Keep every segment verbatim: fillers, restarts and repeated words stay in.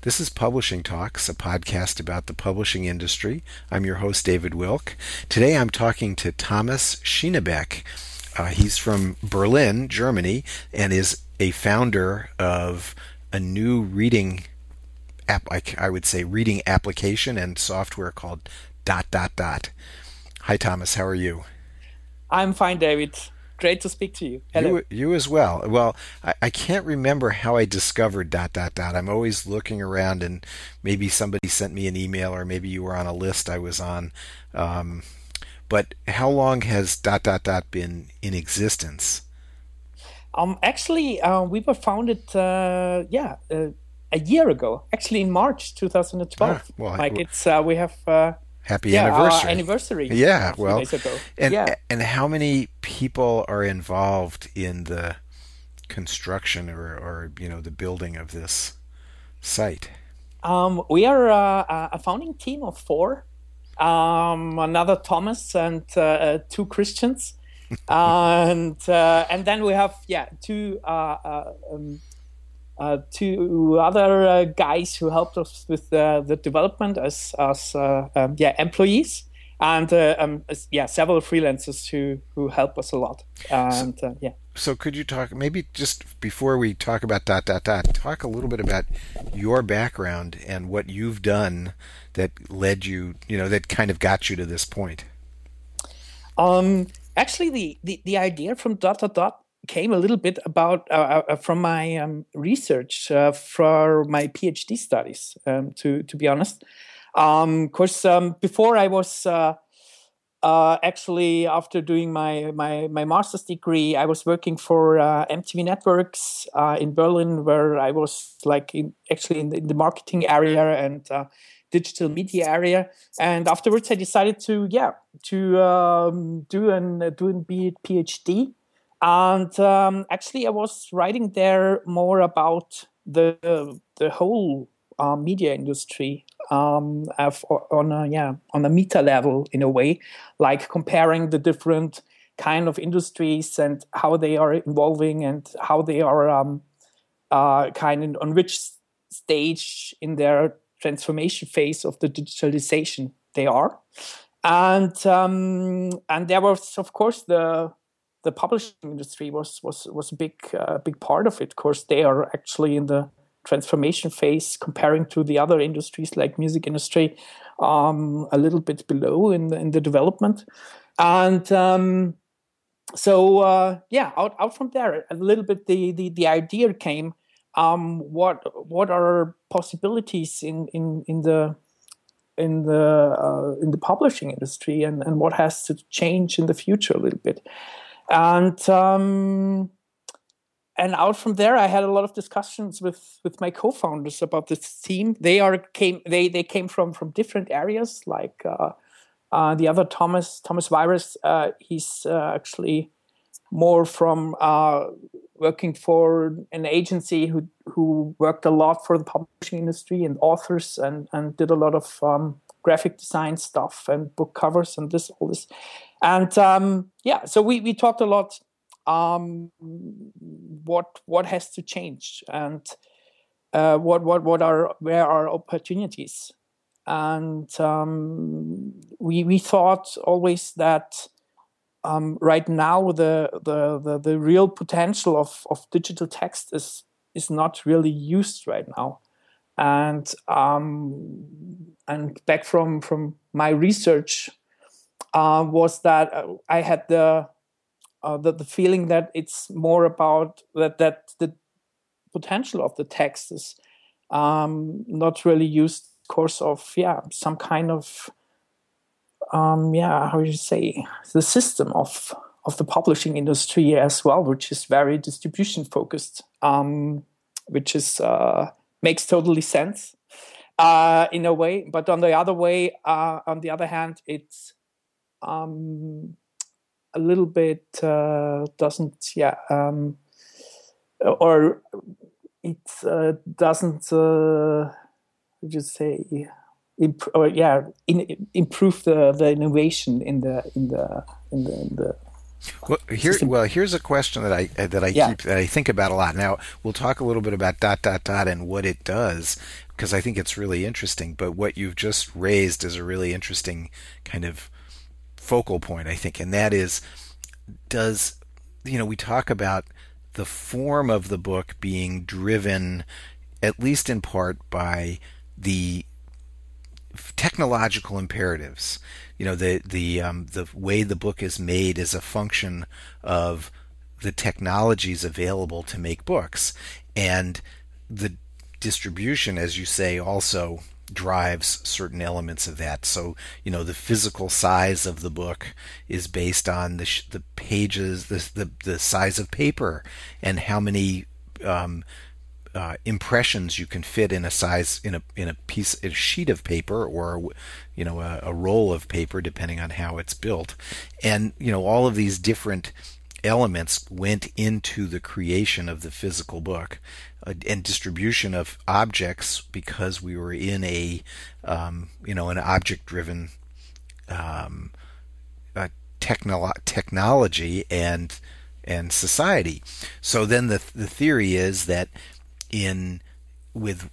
This is Publishing Talks, a podcast about the publishing industry. I'm your host, David Wilk. Today I'm talking to Thomas Schienebeck. Uh, he's from Berlin, Germany, and is a founder of a new reading app, I would say reading application and software called Dot Dot Dot. Hi, Thomas. How are you? I'm fine, David. Great to speak to you. Hello. You, you as well. Well, I, I can't remember how I discovered Dot Dot Dot. I'm always looking around, and maybe somebody sent me an email, or maybe you were on a list I was on. Um, but how long has Dot Dot Dot been in existence? Um, actually, uh, we were founded, uh, yeah, uh, a year ago. Actually, in March twenty twelve. Ah, well, like it's, uh, we have. Uh, Happy yeah, anniversary. Our anniversary. Yeah, a few well, days ago. and yeah. and how many people are involved in the construction or, or you know the building of this site? Um, we are uh, a founding team of four. Um, another Thomas and uh, two Christians, and uh, and then we have yeah two uh, uh, um, uh, two other uh, guys who helped us with uh, the development as as uh, um, yeah employees, and uh, um, as, yeah several freelancers who who help us a lot. And uh, yeah. So could you talk maybe just before we talk about dot dot dot, talk a little bit about your background and what you've done that led you, you know, that kind of got you to this point? Um, actually, the, the, the idea from dot dot dot came a little bit about uh, uh, from my um, research uh, for my PhD studies. Um, to to be honest, um, of course, um, before I was. Uh, Uh, actually, after doing my, my, my master's degree, I was working for uh, M T V Networks uh, in Berlin, where I was like in, actually in the, in the marketing area and uh, digital media area. And afterwards, I decided to yeah to um, do an do a PhD. And um, actually, I was writing there more about the the whole uh, media industry. Um, on a yeah on a meta level in a way, like comparing the different kind of industries and how they are evolving and how they are um, uh, kind of on which stage in their transformation phase of the digitalization they are, and um, and there was of course the the publishing industry was was was a big uh, big part of it. Of course, they are actually in the transformation phase comparing to the other industries like music industry, um, a little bit below in the, in the development. And um, so, uh, yeah, out, out from there, a little bit the, the, the idea came, um, what what are possibilities in, in, in the in the uh, in the publishing industry and, and what has to change in the future a little bit. And um And out from there, I had a lot of discussions with, with my co-founders about this team. They are came they they came from, from different areas. Like uh, uh, the other Thomas Thomas Virus, uh, he's uh, actually more from uh, working for an agency who who worked a lot for the publishing industry and authors and, and did a lot of um, graphic design stuff and book covers and this all this. And um, yeah, so we we talked a lot. Um, what what has to change and uh, what what what are where are opportunities, and um, we we thought always that um, right now the, the the the real potential of, of digital text is is not really used right now, and um, and back from from my research uh, was that I had the Uh, the, the feeling that it's more about that that the potential of the text is um, not really used course of yeah some kind of um, yeah how do you say the system of of the publishing industry as well, which is very distribution focused, um, which is uh, makes totally sense uh, in a way, but on the other way uh, on the other hand it's um, a little bit uh, doesn't, yeah, um, or it uh, doesn't, uh, just say, imp- or yeah, in, improve the, the innovation in the in the in the, in the Well, here, well, here's a question that I that I yeah. keep that I think about a lot. Now, we'll talk a little bit about dot dot dot and what it does, because I think it's really interesting. But what you've just raised is a really interesting kind of focal point, I think, and that is, does, you know, we talk about the form of the book being driven, at least in part, by the technological imperatives. You know, the the um, the way the book is made is a function of the technologies available to make books, and the distribution, as you say, also drives certain elements of that. So, you know, the physical size of the book is based on the sh- the pages, the, the the size of paper, and how many um, uh, impressions you can fit in a size in a in a piece a sheet of paper, or you know a, a roll of paper, depending on how it's built. And you know, all of these different elements went into the creation of the physical book uh, and distribution of objects, because we were in a um, you know an object driven um, uh, technolo- technology and and society. So then the the theory is that in with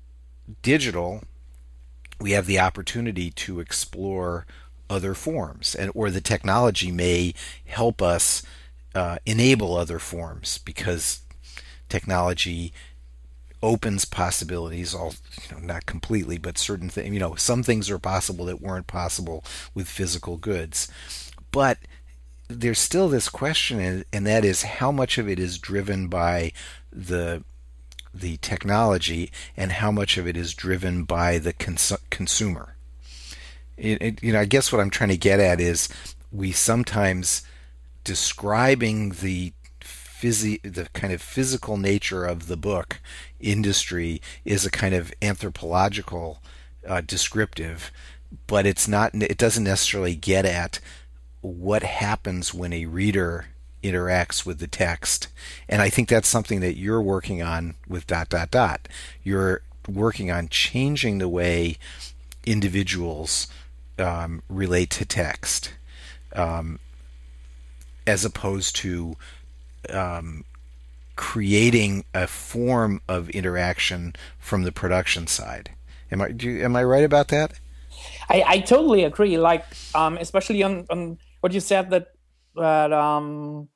digital we have the opportunity to explore other forms, and or the technology may help us Uh, enable other forms, because technology opens possibilities, all you know, not completely, but certain things. You know, some things are possible that weren't possible with physical goods. But there's still this question, and that is how much of it is driven by the the technology, and how much of it is driven by the cons- consumer. It, it, you know, I guess what I'm trying to get at is we sometimes describing the physi- the kind of physical nature of the book industry is a kind of anthropological uh, descriptive, but it's not. It doesn't necessarily get at what happens when a reader interacts with the text. And I think that's something that you're working on with dot dot dot. You're working on changing the way individuals um, relate to text. Um, as opposed to um, creating a form of interaction from the production side. Am I do you, am I right about that? I, I totally agree. Like, um, especially on, on what you said, that that um,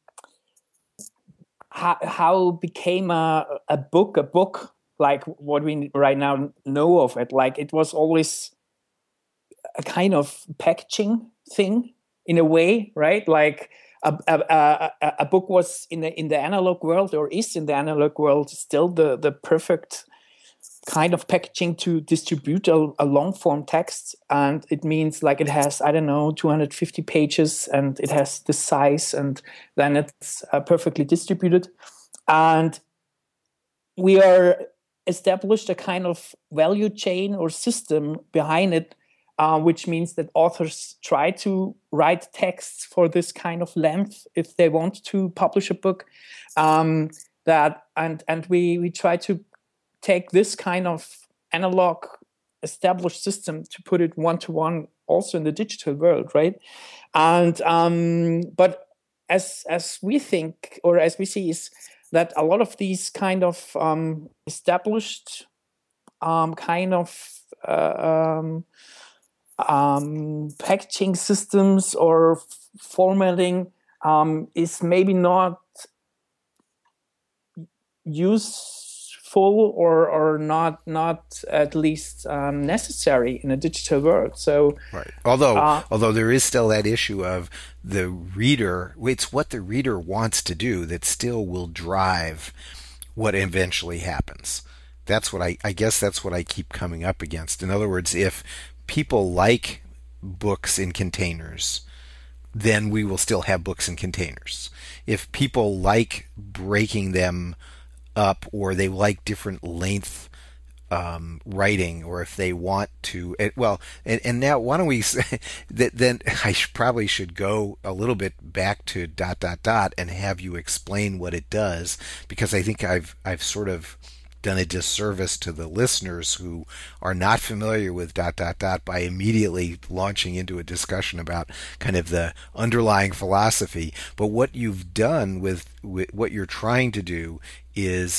how, how became a a book a book like what we right now know of it. Like, it was always a kind of packaging thing in a way, right? Like, A, a, a, a book was in the in the analog world, or is in the analog world, still the, the perfect kind of packaging to distribute a, a long form text. And it means, like, it has, I don't know, two hundred fifty pages, and it has the size, and then it's uh, perfectly distributed. And we are established a kind of value chain or system behind it, Uh, which means that authors try to write texts for this kind of length if they want to publish a book. Um, that and and we we try to take this kind of analog established system to put it one to one also in the digital world, right? And um, but as as we think, or as we see, is that a lot of these kind of um, established um, kind of uh, um, Um, packaging systems or f- formatting um, is maybe not useful, or or not not at least um, necessary in a digital world. So, right. Although uh, although there is still that issue of the reader. It's what the reader wants to do that still will drive what eventually happens. That's what I I guess that's what I keep coming up against. In other words, if people like books in containers, then we will still have books in containers. If people like breaking them up, or they like different length um, writing, or if they want to, it, well, and, and now why don't we? That then I sh- probably should go a little bit back to dot dot dot and have you explain what it does, because I think I've I've sort of done a disservice to the listeners who are not familiar with dot dot dot by immediately launching into a discussion about kind of the underlying philosophy. But what you've done with, with what you're trying to do is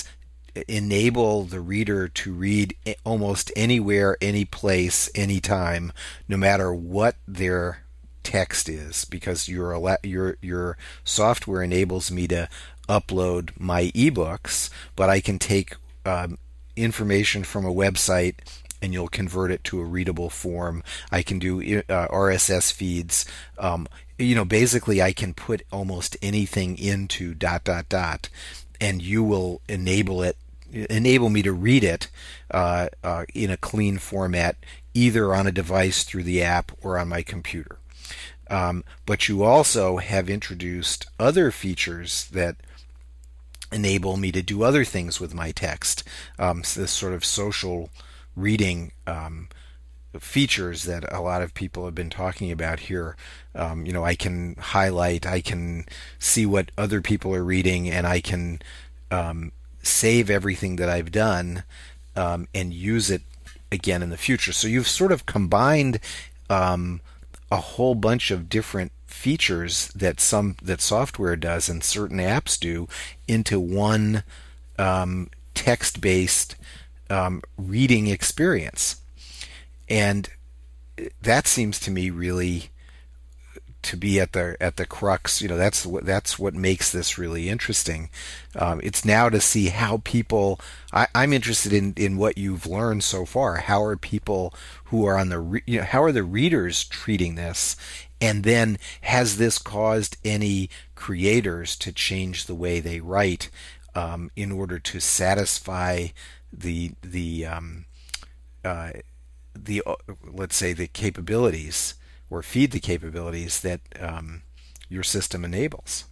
enable the reader to read almost anywhere, any place, anytime, no matter what their text is, because your your your software enables me to upload my ebooks, but I can take um, information from a website and you'll convert it to a readable form. I can do uh, R S S feeds. Um, you know, basically, I can put almost anything into dot dot dot, and you will enable it, enable me to read it uh, uh, in a clean format, either on a device through the app or on my computer. Um, but you also have introduced other features that enable me to do other things with my text. Um, so this sort of social reading um, features that a lot of people have been talking about here. Um, you know, I can highlight, I can see what other people are reading, and I can um, save everything that I've done um, and use it again in the future. So you've sort of combined um, a whole bunch of different features that some that software does and certain apps do into one um, text-based um, reading experience, and that seems to me really to be at the at the crux. You know, that's what that's what makes this really interesting. Um, it's now to see how people. I, I'm interested in, in what you've learned so far. How are people who are on the re, you know, how are the readers treating this, and then has this caused any creators to change the way they write um, in order to satisfy the the um, uh, the uh, let's say the capabilities, or feed the capabilities that um, your system enables?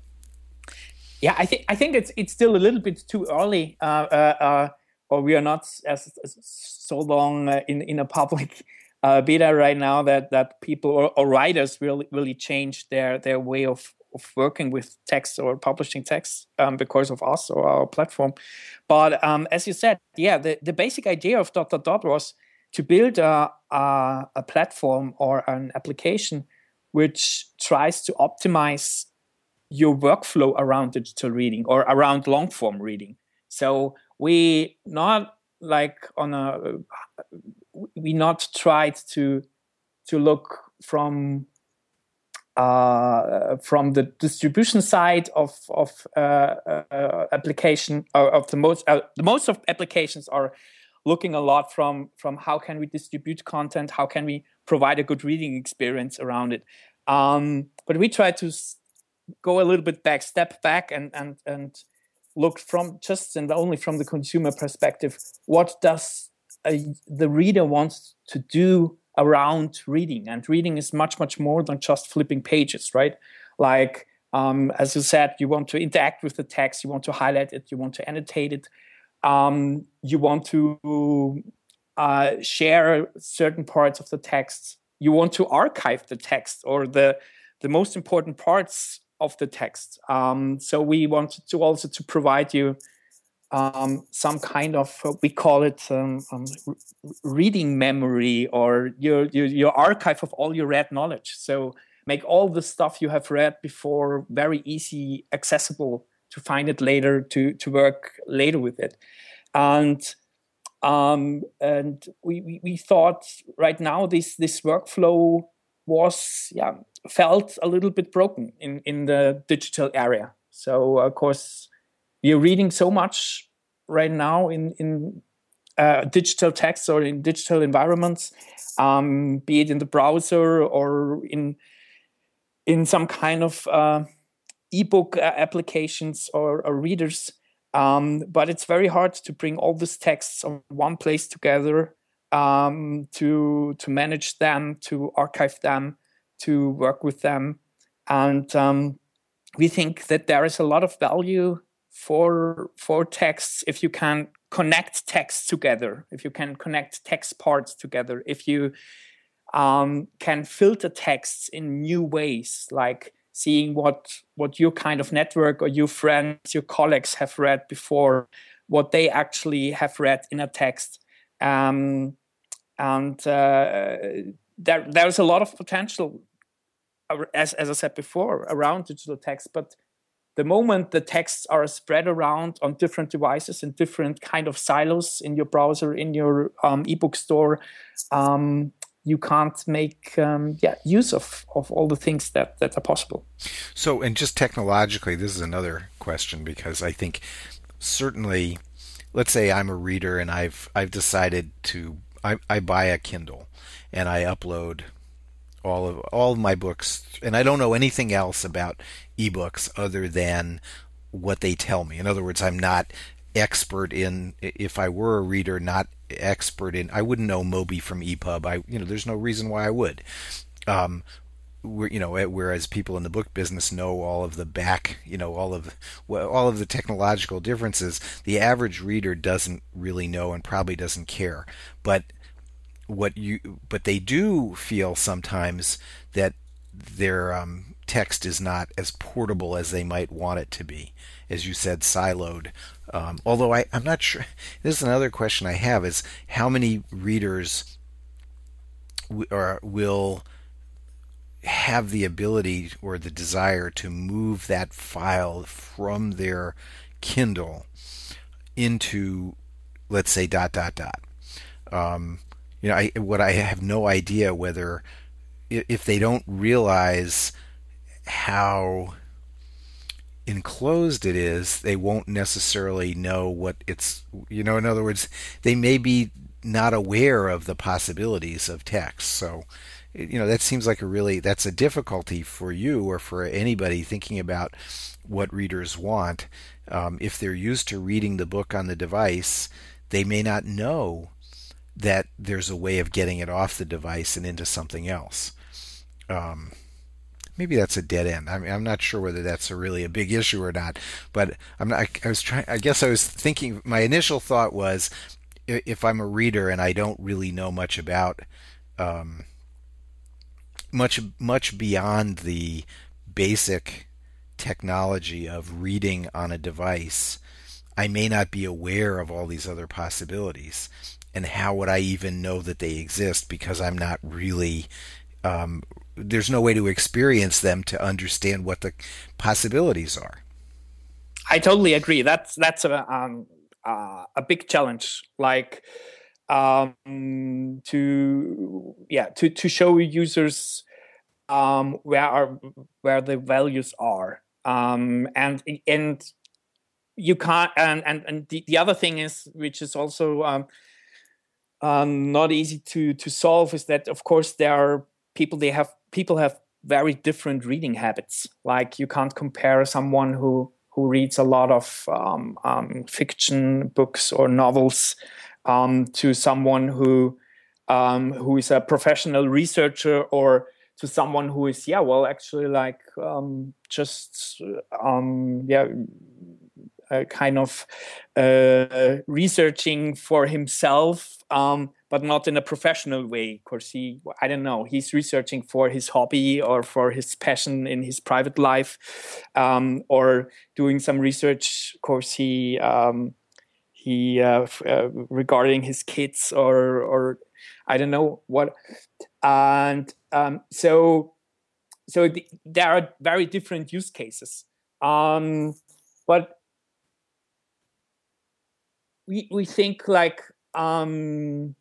Yeah, I think I think it's it's still a little bit too early, uh, uh, uh, or we are not as, as so long uh, in in a public uh, beta right now that that people or, or writers really really change their their way of of working with text or publishing text um, because of us or our platform. But um, as you said, yeah, the, the basic idea of dot dot dot was to build a, a, a platform or an application which tries to optimize your workflow around digital reading or around long form reading. So we not like on a we not tried to to look from uh, from the distribution side of of uh, uh, application or of the most uh, the most of applications are looking a lot from from how can we distribute content, how can we provide a good reading experience around it. Um, but we try to go a little bit back, step back, and and and look from just and only from the consumer perspective. What does a, the reader wants to do around reading? And reading is much much more than just flipping pages, right? Like um, as you said, you want to interact with the text, you want to highlight it, you want to annotate it, um, you want to uh, share certain parts of the text, you want to archive the text or the the most important parts of the text. Um, so we wanted to also to provide you um, some kind of, uh, we call it um, um, reading memory, or your, your your archive of all your read knowledge. So make all the stuff you have read before very easy, accessible to find it later, to to work later with it. And um, and we, we we thought right now this this workflow was yeah felt a little bit broken in in the digital area. So of course we are reading so much right now in in uh, digital text or in digital environments, um, be it in the browser or in in some kind of uh, ebook applications or, or readers. Um, but it's very hard to bring all these texts on one place together, um, to to manage them, to archive them, to work with them. And um, we think that there is a lot of value for for texts if you can connect texts together, if you can connect text parts together, if you um, can filter texts in new ways, like seeing what what your kind of network or your friends, your colleagues have read before, what they actually have read in a text. Um, and uh, there there's a lot of potential, as as I said before, around digital text, but the moment the texts are spread around on different devices in different kind of silos in your browser, in your um, ebook store, um, you can't make um, yeah use of, of all the things that, that are possible. So, and just technologically, this is another question, because I think certainly, let's say I'm a reader and I've I've decided to I, I buy a Kindle and I upload all of all of my books, and I don't know anything else about ebooks other than what they tell me. In other words, I'm not expert in, if I were a reader, not expert in, I wouldn't know Moby from E P U B. I, you know, there's no reason why I would. Um, you know, whereas people in the book business know all of the back, you know, all of well, all of the technological differences. The average reader doesn't really know and probably doesn't care. But what you, but they do feel sometimes that their um, text is not as portable as they might want it to be, as you said, siloed. Um, although I, I'm not sure. This is another question I have: is how many readers w- or will have the ability or the desire to move that file from their Kindle into, let's say, dot dot dot. Um, you know, I what I have no idea whether, if they don't realize how enclosed it is, they won't necessarily know what it's, you know, in other words, they may be not aware of the possibilities of text. So, you know, that seems like a really, that's a difficulty for you or for anybody thinking about what readers want. Um, if they're used to reading the book on the device, they may not know that there's a way of getting it off the device and into something else. Um, maybe that's a dead end. I mean, I'm not sure whether that's a really a big issue or not, but I'm not, I, I was trying, I guess I was thinking, my initial thought was, if I'm a reader and I don't really know much about, um, much, much beyond the basic technology of reading on a device, I may not be aware of all these other possibilities. And how would I even know that they exist, because I'm not really, um, there's no way to experience them to understand what the possibilities are. I totally agree. That's that's a um, uh, a big challenge. Like um, to yeah to, to show users um, where are where the values are, um, and and you can't. And and, and the, the other thing is, which is also um, um, not easy to to solve, is that of course there are people they have people have very different reading habits. Like you can't compare someone who who reads a lot of um, um, fiction books or novels um, to someone who um, who is a professional researcher, or to someone who is yeah well actually like um, just um, yeah uh, kind of uh, researching for himself. Um, but not in a professional way. Of course, he, I don't know, he's researching for his hobby or for his passion in his private life, um, or doing some research. Of course, he um, he uh, uh, regarding his kids, or or I don't know what. And um, so so the, there are very different use cases. Um, but we we think like. Um,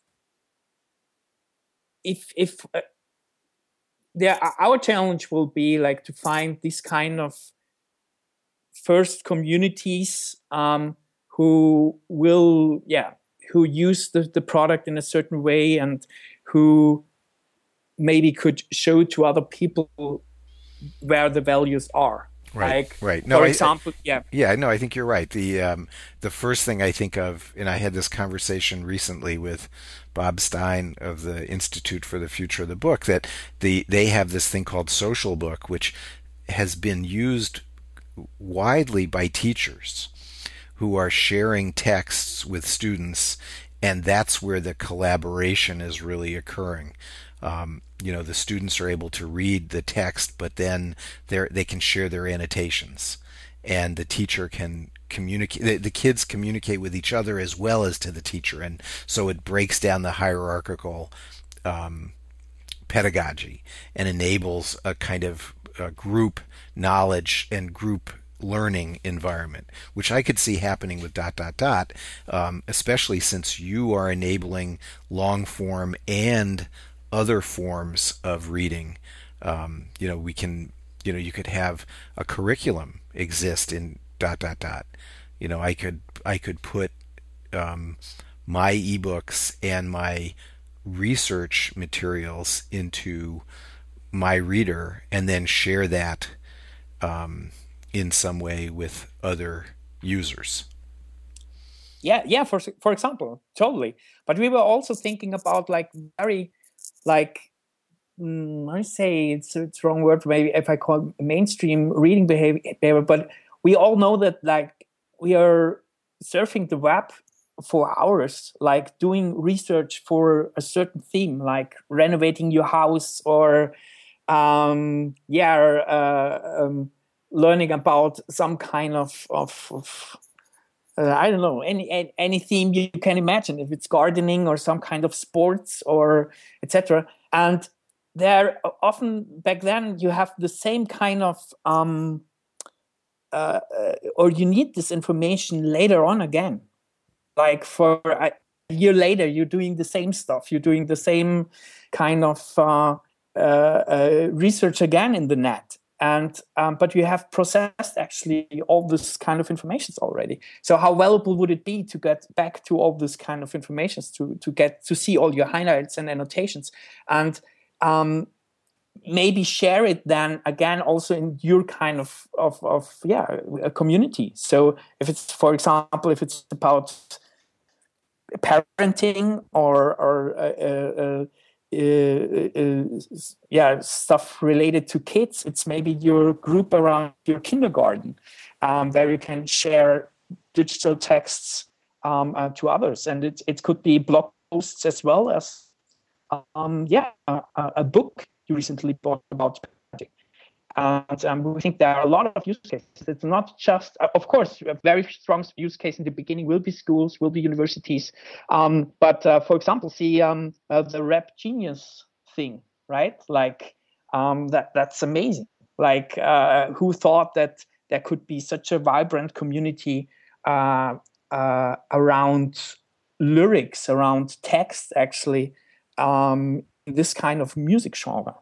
If if uh, there, our challenge will be like to find this kind of first communities um, who will yeah who use the, the product in a certain way, and who maybe could show to other people where the values are. Right, like, right. No, for I, example, I, yeah, yeah. No, I think you're right. The um, the first thing I think of, and I had this conversation recently with Bob Stein of the Institute for the Future of the Book, that the they have this thing called Social Book, which has been used widely by teachers who are sharing texts with students, and that's where the collaboration is really occurring. Um, you know, the students are able to read the text, but then they they can share their annotations, and the teacher can communicate. The, the kids communicate with each other as well as to the teacher, and so it breaks down the hierarchical um, pedagogy and enables a kind of uh, group knowledge and group learning environment, which I could see happening with dot dot dot, um, especially since you are enabling long form and other forms of reading. Um, you know, we can, you know, you could have a curriculum exist in dot dot dot. You know, I could I could put um, my ebooks and my research materials into my reader and then share that um, in some way with other users. Yeah, yeah. For for example, totally. But we were also thinking about like very, like mm, I say it's it's wrong word maybe if I call it mainstream reading behavior. But we all know that like we are surfing the web for hours, like doing research for a certain theme, like renovating your house or um, yeah, uh, um, learning about some kind of of, of uh, I don't know, any, any any theme you can imagine, if it's gardening or some kind of sports or et cetera. And there often back then you have the same kind of um, uh, uh, or you need this information later on again. Like for a year later, you're doing the same stuff. You're doing the same kind of uh, uh, uh, research again in the net. And um, but you have processed actually all this kind of information already. So how valuable would it be to get back to all this kind of information, to to get to see all your highlights and annotations, and um, maybe share it then again also in your kind of of, of yeah a community. So if it's, for example, if it's about parenting or or uh, uh, uh, uh, yeah stuff related to kids, it's maybe your group around your kindergarten um, where you can share digital texts um, uh, to others, and it it could be blog posts as well as um, yeah a, a book you recently bought about parenting. And um, we think there are a lot of use cases. It's not just, of course, a very strong use case in the beginning will be schools, will be universities. Um, but uh, for example, see um, uh, the Rap Genius thing, right? Like um, that that's amazing. Like uh, who thought that there could be such a vibrant community uh, uh, around lyrics, around text, actually, um, in this kind of music genre.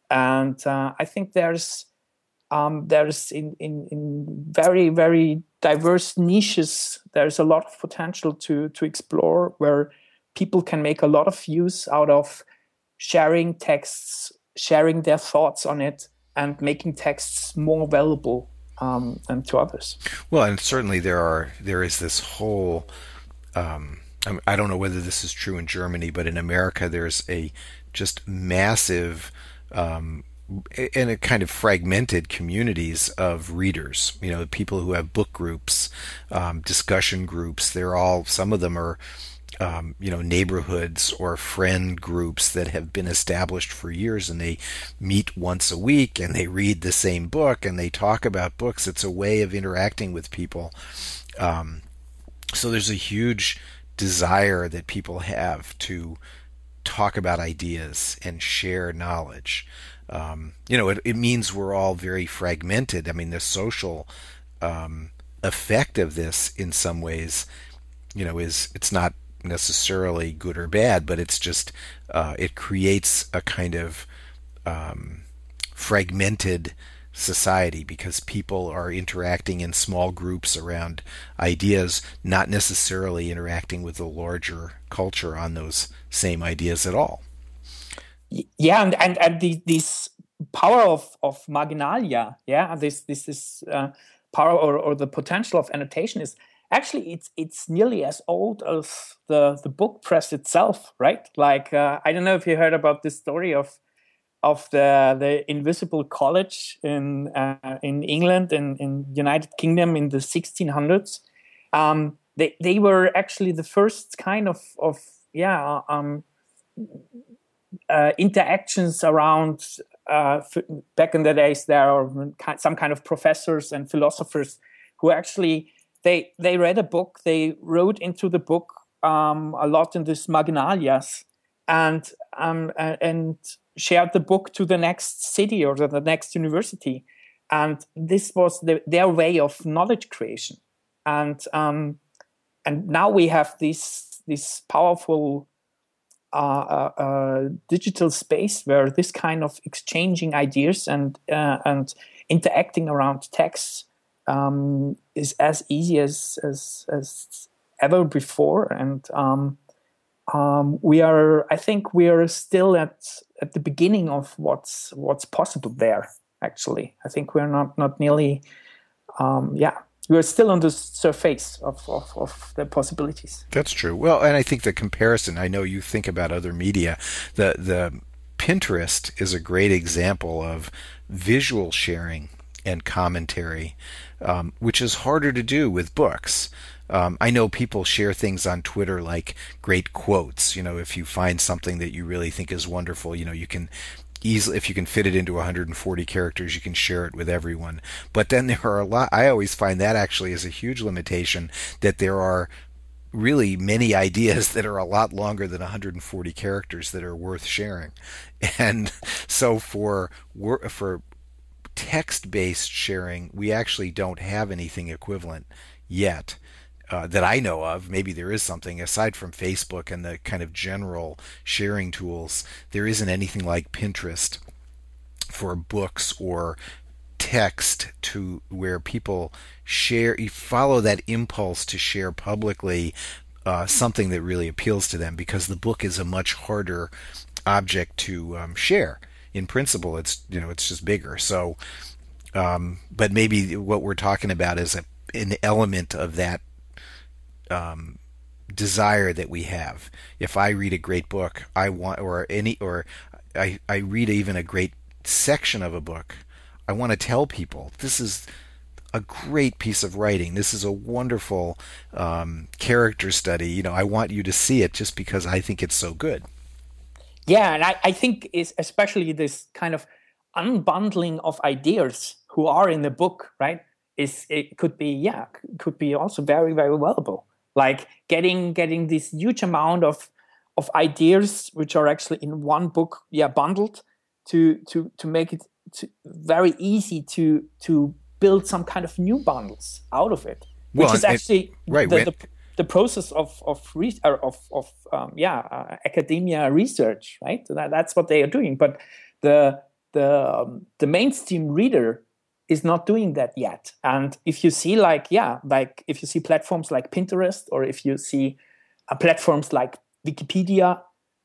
And uh, I think there's um, there's in, in, in very, very diverse niches, there's a lot of potential to to explore where people can make a lot of use out of sharing texts, sharing their thoughts on it, and making texts more valuable um, and to others. Well, and certainly there are there is this whole um, I don't know whether this is true in Germany, but in America there's a just massive Um, and a kind of fragmented communities of readers, you know, people who have book groups, um, discussion groups. They're all, some of them are, um, you know, neighborhoods or friend groups that have been established for years, and they meet once a week and they read the same book and they talk about books. It's a way of interacting with people. Um, so there's a huge desire that people have to talk about ideas and share knowledge. Um, you know, it, it means we're all very fragmented. I mean, the social um, effect of this, in some ways, you know, is it's not necessarily good or bad, but it's just uh, it creates a kind of um, fragmented society because people are interacting in small groups around ideas, not necessarily interacting with the larger culture on those same ideas at all. Yeah, and and, and the, this power of, of marginalia, yeah, this this is uh, power or, or the potential of annotation is actually it's it's nearly as old as the the book press itself, right? Like uh, I don't know if you heard about this story of of the the Invisible College in uh, in England and in, in United Kingdom in the sixteen hundreds. Um, they they were actually the first kind of of yeah um, uh, interactions around uh, back in the days. There are some kind of professors and philosophers who actually they they read a book, they wrote into the book um, a lot in this marginalias and um, and shared the book to the next city or the next university. and this was the, their way of knowledge creation. And um, and now we have this this powerful uh, uh, uh, digital space where this kind of exchanging ideas and uh, and interacting around texts um, is as easy as as, as ever before. And um, um, we are, I think, we are still at at the beginning of what's what's possible there. Actually, I think we're not not nearly, um, yeah. We're still on the surface of, of, of the possibilities. That's true. Well, and I think the comparison, I know you think about other media, the the Pinterest is a great example of visual sharing and commentary, um, which is harder to do with books. Um, I know people share things on Twitter like great quotes. You know, if you find something that you really think is wonderful, you know, you can easily, if you can fit it into one hundred forty characters, you can share it with everyone. But then there are a lot, I always find that actually is a huge limitation, that there are really many ideas that are a lot longer than one hundred forty characters that are worth sharing. And so for for text-based sharing, we actually don't have anything equivalent yet. Uh, that I know of. Maybe there is something aside from Facebook and the kind of general sharing tools. There isn't anything like Pinterest for books or text to where people share, you follow that impulse to share publicly uh, something that really appeals to them, because the book is a much harder object to um, share. In principle, it's, you know, it's just bigger. So, um, but maybe what we're talking about is a, an element of that Um, desire that we have. If I read a great book, I want, or any, or I, I read even a great section of a book, I want to tell people this is a great piece of writing. This is a wonderful um, character study. You know, I want you to see it just because I think it's so good. Yeah, and I, I think is especially this kind of unbundling of ideas who are in the book, right? Is it could be yeah, could be also very very valuable. Like getting getting this huge amount of of ideas which are actually in one book, yeah, bundled to to to make it to very easy to to build some kind of new bundles out of it, which well, is actually it, right, the, when, the the process of of re- of of um, yeah uh, academia research, right? That, that's what they are doing, but the the um, the mainstream reader is not doing that yet. And if you see like, yeah, like if you see platforms like Pinterest, or if you see uh, platforms like Wikipedia,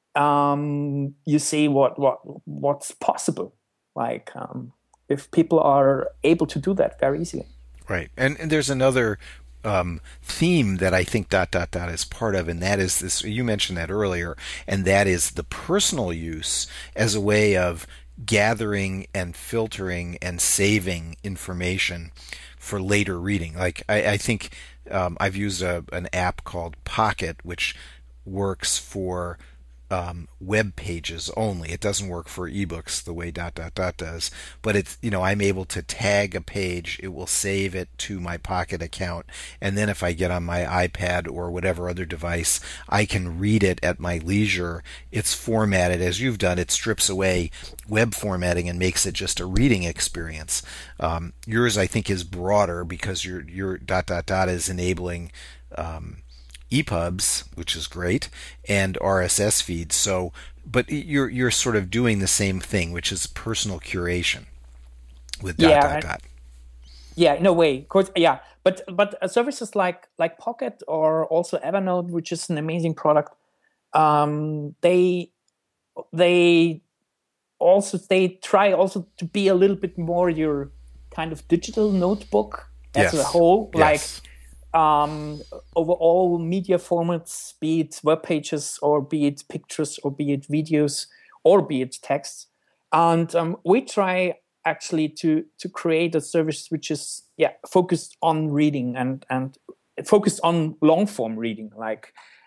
um, you see what, what, what's possible. Like um, if people are able to do that very easily. Right. And, and there's another um, theme that I think dot, dot, dot is part of, and that is this, you mentioned that earlier, and that is the personal use as a way of gathering and filtering and saving information for later reading. Like I, I think um, I've used a, an app called Pocket, which works for um, web pages only. It doesn't work for ebooks the way dot dot dot does. But it's, you know, I'm able to tag a page. It will save it to my Pocket account, and then if I get on my iPad or whatever other device, I can read it at my leisure. It's formatted as you've done. It strips away web formatting and makes it just a reading experience. Um, yours, I think, is broader because your your dot dot dot is enabling um, E P U Bs, which is great, and R S S feeds. So, but you're you're sort of doing the same thing, which is personal curation with dot yeah, dot dot. Yeah, no way. Of course, yeah, but but uh, services like like Pocket or also Evernote, which is an amazing product, um, they they also they try also to be a little bit more your kind of digital notebook as yes. a whole, yes. like. Um, over all media formats, be it web pages or be it pictures or be it videos or be it text. And um, we try actually to to create a service which is yeah focused on reading and and focused on long form reading. Like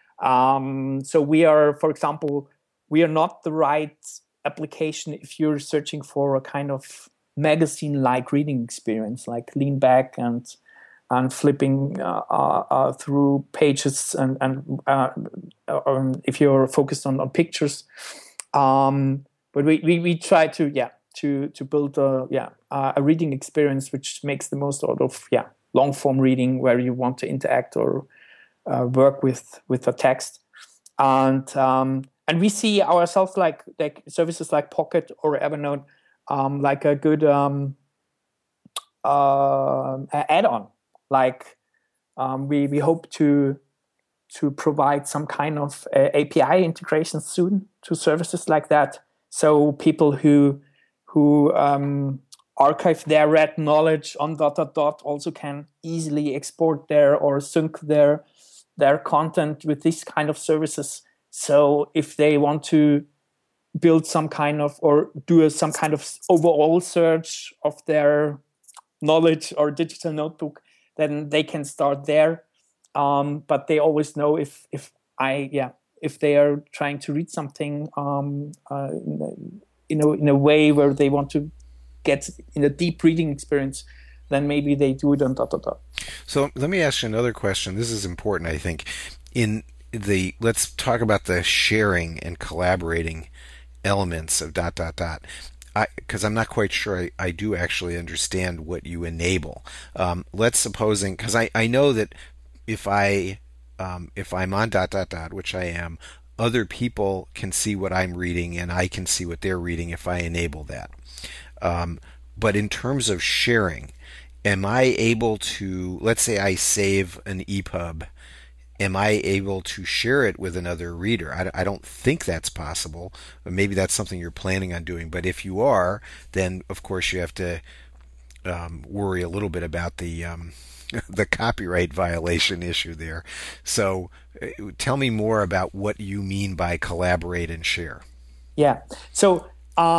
um, so, we are, for example, we are not the right application if you're searching for a kind of magazine-like reading experience, like lean back and. and flipping uh, uh, uh, through pages, and, and uh, um, if you're focused on, on pictures. Um, but we, we, we try to, yeah, to to build a yeah uh, a reading experience which makes the most out of yeah long form reading where you want to interact or uh, work with with the text, and um, and we see ourselves like like services like Pocket or Evernote um, like a good um, uh, add-on. Like um, we we hope to to provide some kind of uh, A P I integration soon to services like that, so people who who um, archive their read knowledge on dot dot dot also can easily export their or sync their their content with this kind of services. So if they want to build some kind of or do a, some kind of overall search of their knowledge or digital notebook, then they can start there. Um, but they always know if if I yeah if they are trying to read something um, uh, in, a, in a in a way where they want to get in a deep reading experience, then maybe they do it on dot dot dot. So let me ask you another question. This is important, I think. In the let's talk about the sharing and collaborating elements of dot dot dot. Because I'm not quite sure I, I do actually understand what you enable. Um, let's supposing because I, I know that if I um, if I'm on dot dot dot, which I am, other people can see what I'm reading and I can see what they're reading if I enable that. Um, but in terms of sharing, am I able to, let's say I save an E P U B, am I able to share it with another reader? I, I don't think that's possible. Maybe that's something you're planning on doing. But if you are, then of course you have to um, worry a little bit about the um, the copyright violation issue there. So uh, tell me more about what you mean by collaborate and share. Yeah. So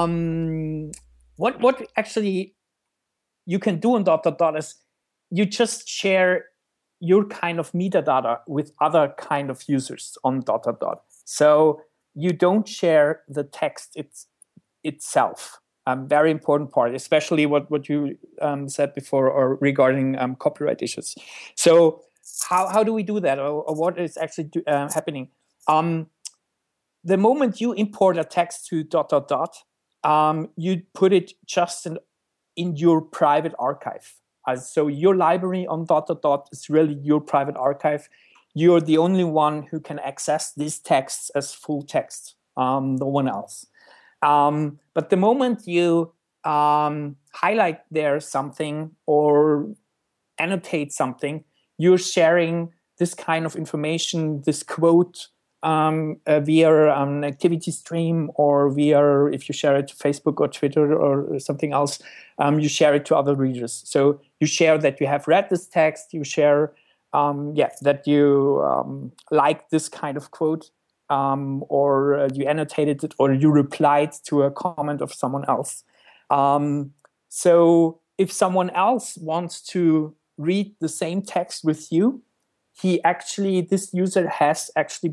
um, what what actually you can do on dot dot dot is you just share your kind of metadata with other kind of users on dot dot dot. So you don't share the text it's, itself. Um, very important part, especially what, what you um, said before or regarding um, copyright issues. So how, how do we do that, or, or what is actually do, uh, happening? Um, the moment you import a text to dot dot dot, um, you put it just in, in your private archive. Uh, so your library on dot dot dot is really your private archive. You're the only one who can access these texts as full text, um, no one else. Um, but the moment you um, highlight there something or annotate something, you're sharing this kind of information, this quote, um, uh, via an activity stream, or via, if you share it to Facebook or Twitter or something else, um, you share it to other readers. So you share that you have read this text, you share um, yeah, that you um, like this kind of quote, um, or uh, you annotated it, or you replied to a comment of someone else. Um, so if someone else wants to read the same text with you, he actually, this user has actually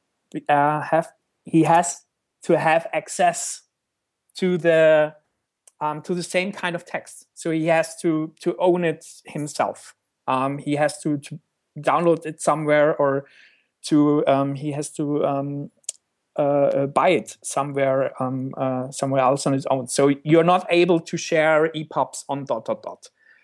uh, have he has to have access to the um, to the same kind of text. So he has to to own it himself. Um, he has to, to download it somewhere, or to um, he has to um, uh, buy it somewhere um, uh, somewhere else on his own. So you're not able to share E P U Bs on dot dot dot.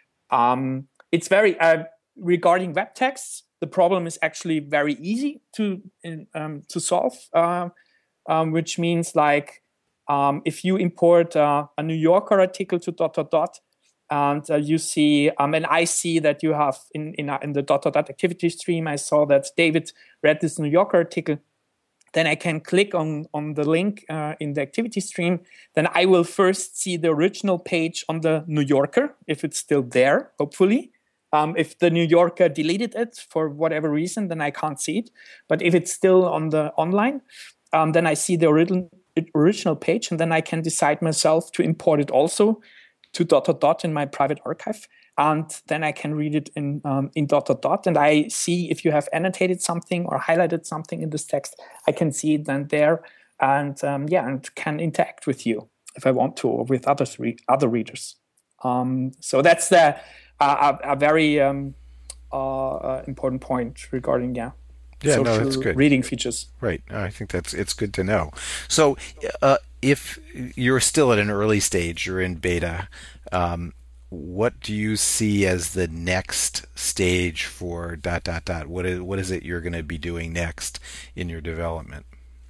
Um, it's very uh, regarding web texts. The problem is actually very easy to um, to solve, uh, um, which means like um, if you import uh, a New Yorker article to dot dot dot, and uh, you see, um, and I see that you have in in, in the dot dot dot activity stream, I saw that David read this New Yorker article. Then I can click on on the link uh, in the activity stream. Then I will first see the original page on the New Yorker, if it's still there, hopefully. Um, if the New Yorker deleted it for whatever reason, then I can't see it. But if it's still on the online, um, then I see the original original page, and then I can decide myself to import it also to dot dot dot in my private archive, and then I can read it in um, in dot dot dot. And I see if you have annotated something or highlighted something in this text, I can see it then there, and um, yeah, and can interact with you if I want to, or with other re- other readers. Um, so that's the Uh, a, a very um, uh, uh, important point regarding yeah, yeah social no, that's good. reading features. Right, I think that's it's good to know. So, uh, if you're still at an early stage, you're in beta, um, what do you see as the next stage for dot dot dot? What is what is it you're going to be doing next in your development?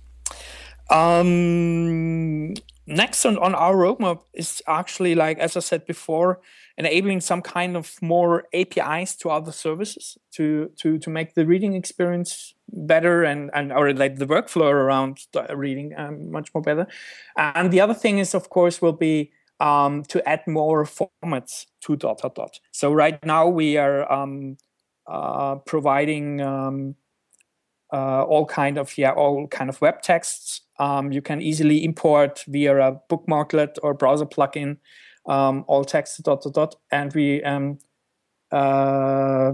Um, next on, on our roadmap is actually, like as I said before, enabling some kind of more A P Is to other services to to to make the reading experience better and and or like the workflow around reading um, much more better. And the other thing is, of course, will be um, to add more formats to dot dot dot. So right now we are um, uh, providing um, uh, all kind of yeah all kind of web texts. Um, you can easily import via a bookmarklet or browser plugin um, all text to dot dot dot, and we um, uh,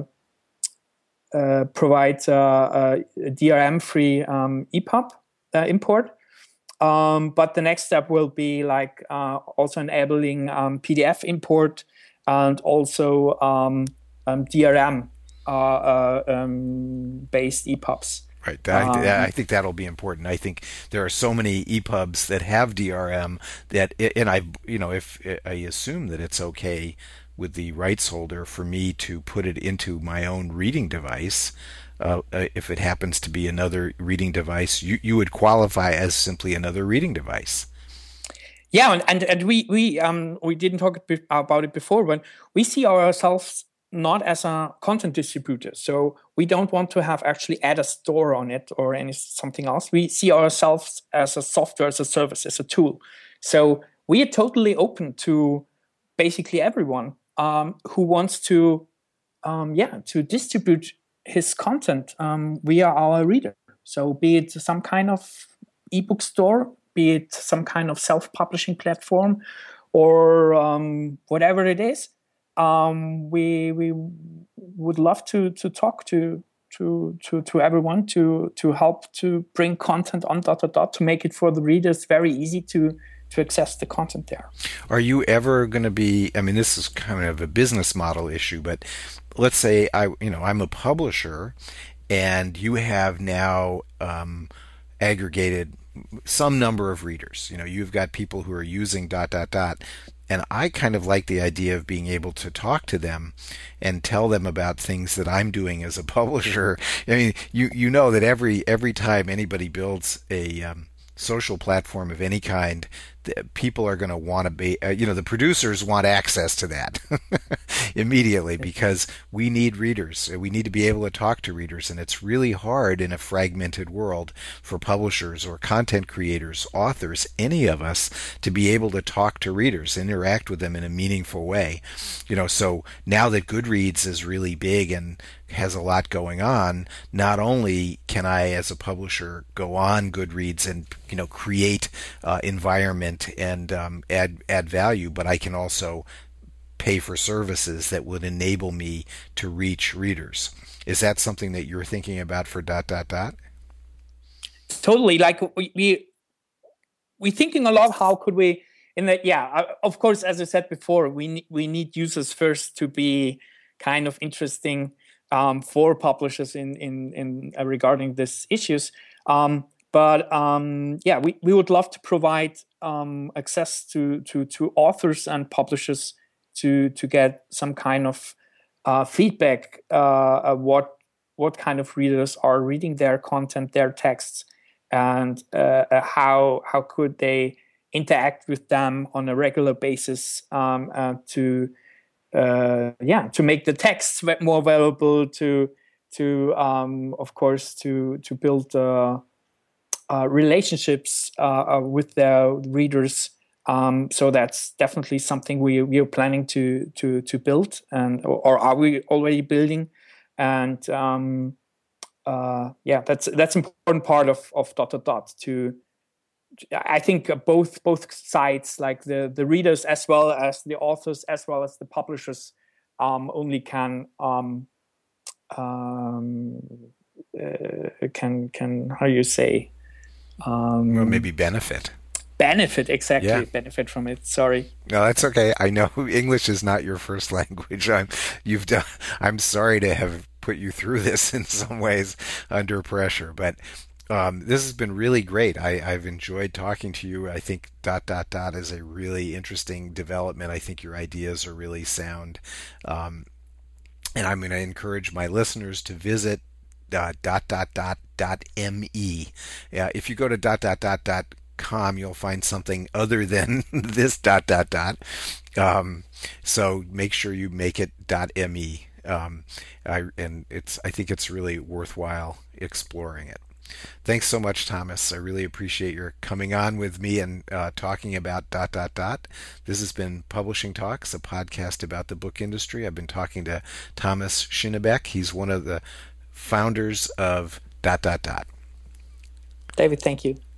uh, provide uh, a D R M-free um, E P U B uh, import. Um, but the next step will be like uh, also enabling um, P D F import and also um, um, D R M uh, uh, um, based E P U Bs. Right. I, um, I think that'll be important. I think there are so many E P U Bs that have D R M that, and I, you know, if I assume that it's okay with the rights holder for me to put it into my own reading device. Uh, if it happens to be another reading device, you, you would qualify as simply another reading device. Yeah, and and, and we we um we didn't talk about it before, but we see ourselves not as a content distributor. So we don't want to have actually add a store on it or any something else. We see ourselves as a software, as a service, as a tool. So we are totally open to basically everyone um, who wants to, um, yeah, to distribute his content um, via our reader. So be it some kind of ebook store, be it some kind of self-publishing platform, or um, whatever it is. Um, we we would love to to talk to to to to everyone to to help to bring content on dot dot dot to make it for the readers very easy to to access the content there. Are you ever going to be? I mean, this is kind of a business model issue, but let's say I you know I'm a publisher, and you have now um, aggregated some number of readers. You know, you've got people who are using dot dot dot. And I kind of like the idea of being able to talk to them and tell them about things that I'm doing as a publisher. I mean, you you know that every every time anybody builds a um, social platform of any kind, the people are going to want to be, uh, you know, the producers want access to that immediately because we need readers. We need to be able to talk to readers. And it's really hard in a fragmented world for publishers or content creators, authors, any of us to be able to talk to readers, interact with them in a meaningful way. You know, so now that Goodreads is really big and has a lot going on, not only can I as a publisher go on Goodreads and, you know, create uh, environment and um, add add value, but I can also pay for services that would enable me to reach readers. Is that something that you're thinking about for dot dot dot? Totally. Like we we we're thinking a lot. How could we? In that, yeah. Of course, as I said before, we we need users first to be kind of interesting um, for publishers in in in uh, regarding these issues. Um, But um, yeah, we, we would love to provide um, access to, to to authors and publishers to to get some kind of uh, feedback uh, of what what kind of readers are reading their content, their texts, and uh, how how could they interact with them on a regular basis um, uh, to uh, yeah to make the texts more valuable, to to um, of course to to build. Uh, Uh, relationships uh, uh, with their readers, um, so that's definitely something we we are planning to to to build, and or, or are we already building? And um, uh, yeah, that's that's an important part of of dot dot dot. To I think both both sides, like the the readers as well as the authors as well as the publishers, um, only can um, um, uh, can can how do you say. Um, well, maybe benefit. Benefit, exactly. Yeah. Benefit from it. Sorry. No, that's okay. I know English is not your first language. I'm, you've done. I'm sorry to have put you through this in some ways under pressure, but Um, this has been really great. I, I've enjoyed talking to you. I think dot dot dot is a really interesting development. I think your ideas are really sound. Um, and I'm going to encourage my listeners to visit uh, dot dot dot dot me. Uh, if you go to dot dot dot dot com, you'll find something other than this dot dot dot. Um, so make sure you make it .me. Um, I, and it's I think it's really worthwhile exploring it. Thanks so much, Thomas. I really appreciate your coming on with me and uh, talking about dot dot dot. This has been Publishing Talks, a podcast about the book industry. I've been talking to Thomas Schienebeck. He's one of the founders of dot dot dot. David, thank you.